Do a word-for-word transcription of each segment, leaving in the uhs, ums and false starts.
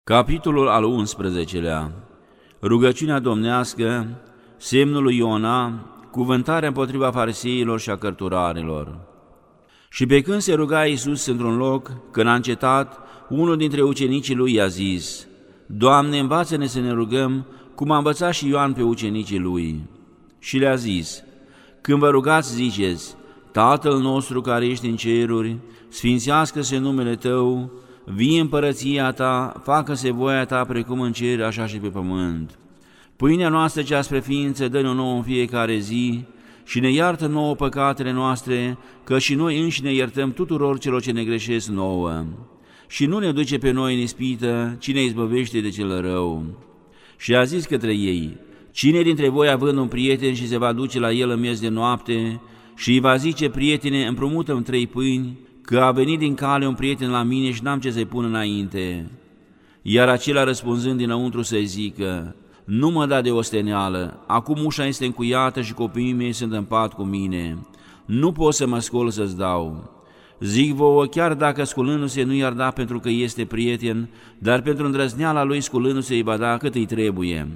Capitolul al unsprezecelea. Rugăciunea domnească, semnul lui Iona, cuvântarea împotriva fariseilor și a cărturarilor. Și pe când se ruga Iisus într-un loc, când a încetat, unul dintre ucenicii lui i-a zis: Doamne, învață-ne să ne rugăm, cum a învățat și Ioan pe ucenicii lui. Și le-a zis: Când vă rugați, ziceți: Tatăl nostru care ești în ceruri, sfințească-se numele Tău, vie împărăția Ta, facă-se voia Ta precum în cer, așa și pe pământ. Pâinea noastră cea spre ființă dă-ne nouă în fiecare zi și ne iartă nouă păcatele noastre, că și noi înșine iertăm tuturor celor ce ne greșesc nouă. Și nu ne duce pe noi în ispită, ci ne izbăvește de cel rău. Și a zis către ei: Cine dintre voi, având un prieten și se va duce la el în miez de noapte și îi va zice: Prietene, împrumută-mi trei pâini, că a venit din cale un prieten la mine și n-am ce să-i pun înainte? Iar acela răspunzând dinăuntru să-i zică: Nu mă da de osteneală, acum ușa este încuiată și copiii mei sunt în pat cu mine, nu pot să mă scol să-ți dau. Zic vouă, chiar dacă sculându-se nu i-ar da pentru că este prieten, dar pentru îndrăzneala lui sculându-se îi va da cât îi trebuie.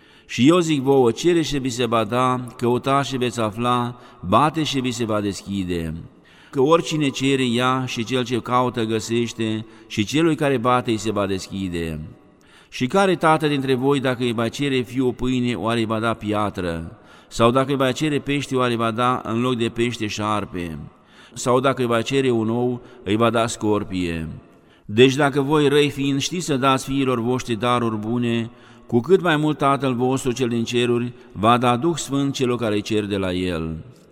Și eu zic vouă, cere și vi se va da, căutați și veți afla, bate și vi se va deschide. Că oricine cere ia și cel ce caută găsește și celui care bate îi se va deschide. Și care tată dintre voi, dacă îi va cere fiul pâine, oare îi va da piatră? Sau dacă îi va cere pește, oare îi va da în loc de pește șarpe? Sau dacă îi va cere un ou, îi va da scorpie? Deci dacă voi, răi fiind, știți să dați fiilor voștri daruri bune, cu cât mai mult Tatăl vostru cel din ceruri va da Duh Sfânt celor care îi cer de la El.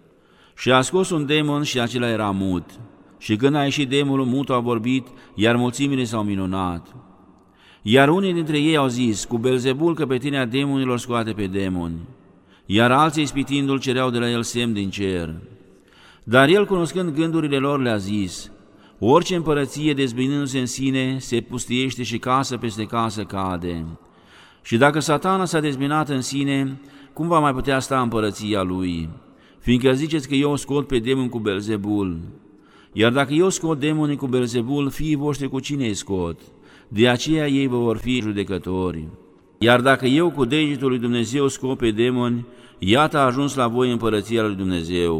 Și a scos un demon și acela era mut. Și când a ieșit demonul, mutul a vorbit, iar mulțimile s-au minunat. Iar unii dintre ei au zis: Cu Belzebul, căpetenia demonilor, scoate pe demoni. Iar alții, ispitindu-l, cereau de la el semn din cer. Dar el, cunoscând gândurile lor, le-a zis: Orice împărăție, dezbinându-se în sine, se pustiește și casă peste casă cade. Și dacă Satana s-a dezbinat în sine, cum va mai putea sta împărăția lui? Fiindcă ziceți că eu scot pe demoni cu Belzebul. Iar dacă eu scot demonii cu Belzebul, fiii voștri cu cine îi scot? De aceea ei vă vor fi judecători. Iar dacă eu cu degetul lui Dumnezeu scot pe demoni, iată a ajuns la voi împărăția lui Dumnezeu.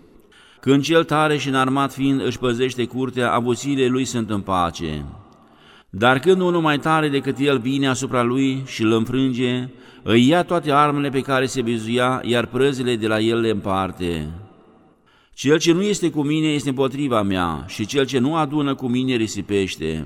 Când cel tare și înarmat fiind își păzește curtea, avuțiile lui sunt în pace. Dar când unul mai tare decât el vine asupra lui și îl înfrânge, îi ia toate armele pe care se bizuia, iar prăzile de la el le împarte. Cel ce nu este cu mine este împotriva mea și cel ce nu adună cu mine risipește.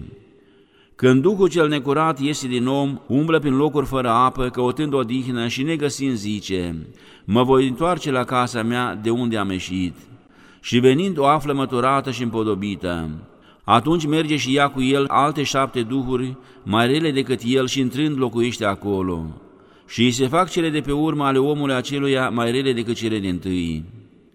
Când Duhul cel necurat iese din om, umblă prin locuri fără apă, căutând odihnă și negăsind zice: Mă voi întoarce la casa mea de unde am ieșit. Și venind o află măturată și împodobită. Atunci merge și ia cu el alte șapte duhuri, mai rele decât el, și intrând locuiește acolo. Și îi se fac cele de pe urmă ale omului aceluia mai rele decât cele dintâi.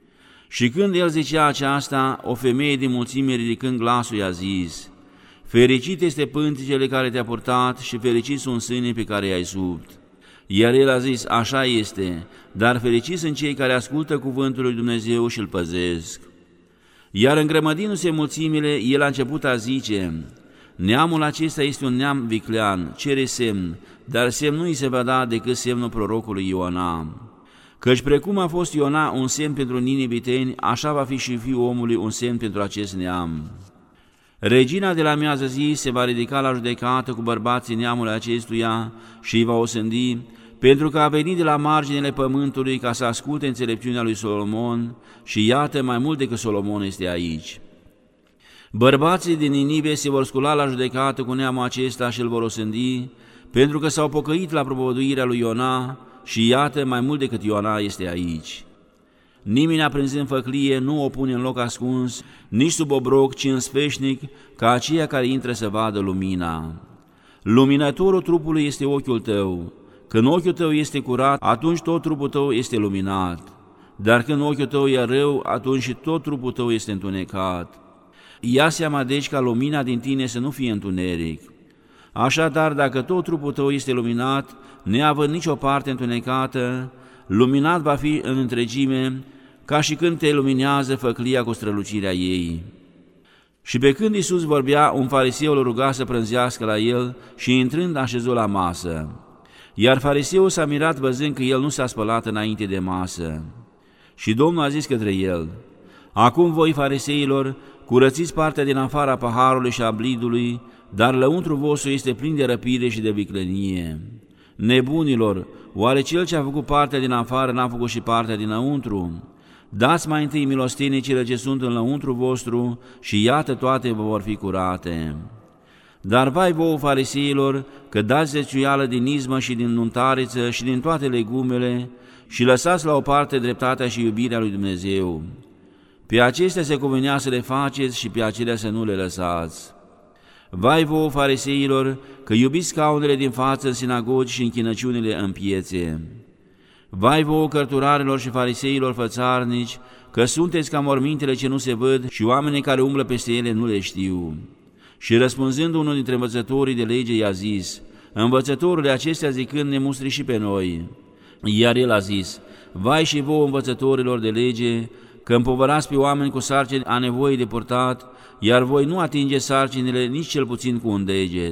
Și când el zicea aceasta, o femeie din mulțime, ridicând glasul, i-a zis: Fericit este pântecele care te-a purtat și fericit sunt sânii pe care i-ai subt. Iar el a zis: Așa este, dar fericiți sunt cei care ascultă cuvântul lui Dumnezeu și îl păzesc. Iar îngrămădindu-se mulțimile, el a început a zice: Neamul acesta este un neam viclean, cere semn, dar semn nu îi se va da decât semnul prorocului Iona. Căci precum a fost Iona un semn pentru niniviteni, așa va fi și Fiul omului un semn pentru acest neam. Regina de la miază zi se va ridica la judecată cu bărbații neamului acestuia și îi va osândi, pentru că a venit de la marginile pământului ca să asculte înțelepciunea lui Solomon și iată, mai mult decât Solomon este aici. Bărbații din Ninive se vor scula la judecată cu neamul acesta și îl vor osândi, pentru că s-au pocăit la propovăduirea lui Iona și iată, mai mult decât Iona este aici. Nimeni, aprinzând făclie, nu o pune în loc ascuns, nici sub obroc, ci în sfeșnic, ca aceia care intră să vadă lumina. Luminătorul trupului este ochiul tău. Când ochiul tău este curat, atunci tot trupul tău este luminat. Dar când ochiul tău e rău, atunci și tot trupul tău este întunecat. Ia seama deci ca lumina din tine să nu fie întuneric. Așadar, dacă tot trupul tău este luminat, neavând nicio parte întunecată, luminat va fi în întregime, ca și când te luminează făclia cu strălucirea ei. Și pe când Iisus vorbea, un fariseu îl ruga să prânzească la el și intrând a șezut la masă. Iar fariseul s-a mirat văzând că el nu s-a spălat înainte de masă. Și Domnul a zis către el: acum voi, fariseilor, curățiți partea din afara paharului și a blidului, dar lăuntru vostru este plin de răpire și de viclenie. Nebunilor, oare cel ce a făcut partea din afară n-a făcut și partea dinăuntru? Dați mai întâi milostenii cele ce sunt în lăuntru vostru și iată toate vă vor fi curate. Dar vai vouă, fariseilor, că dați zeciuială din izmă și din nuntariță și din toate legumele și lăsați la o parte dreptatea și iubirea lui Dumnezeu. Pe acestea se cuvenea să le faceți și pe acelea să nu le lăsați. Vai vouă, fariseilor, că iubiți scaunele din față în sinagogi și închinăciunile în piețe. Vai vouă, cărturarilor și fariseilor fățarnici, că sunteți ca mormintele ce nu se văd și oamenii care umblă peste ele nu le știu. Și răspunzând unul dintre învățătorii de lege i-a zis: învățătorule, acestea zicând ne mustri și pe noi. Iar el a zis: vai și vouă, învățătorilor de lege, că împovărați pe oameni cu sarcini a nevoii de purtat, iar voi nu atingeți sarcinile nici cel puțin cu un deget.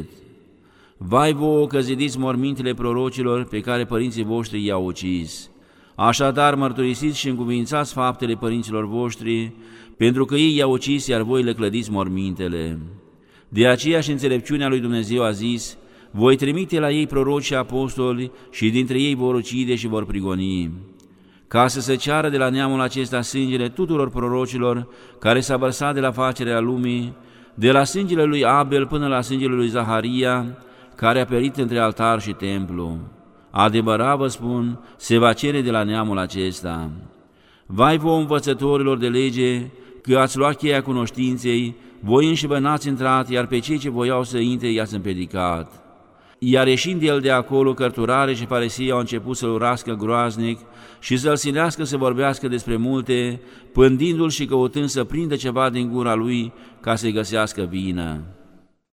Vai vouă că zidiți mormintele prorocilor pe care părinții voștri i-au ucis. Așadar mărturisiți și încuvințați faptele părinților voștri, pentru că ei i-au ucis, iar voi le clădiți mormintele. De aceea și înțelepciunea lui Dumnezeu a zis: voi trimite la ei proroci și apostoli și dintre ei vor ucide și vor prigoni, ca să se ceară de la neamul acesta sângele tuturor prorocilor care s-a vărsat de la facerea lumii, de la sângele lui Abel până la sângele lui Zaharia, care a perit între altar și templu. Adevărat vă spun, se va cere de la neamul acesta. Vai vouă, învățătorilor de lege, că ați luat cheia cunoștinței, voi înși vă n-ați intrat, iar pe cei ce voiau să intre i-ați împiedicat. Iar ieșind el de acolo, cărturare și farisei au început să-l urască groaznic și să-l silească să vorbească despre multe, pândindu-l și căutând să prindă ceva din gura lui ca să-i găsească vină.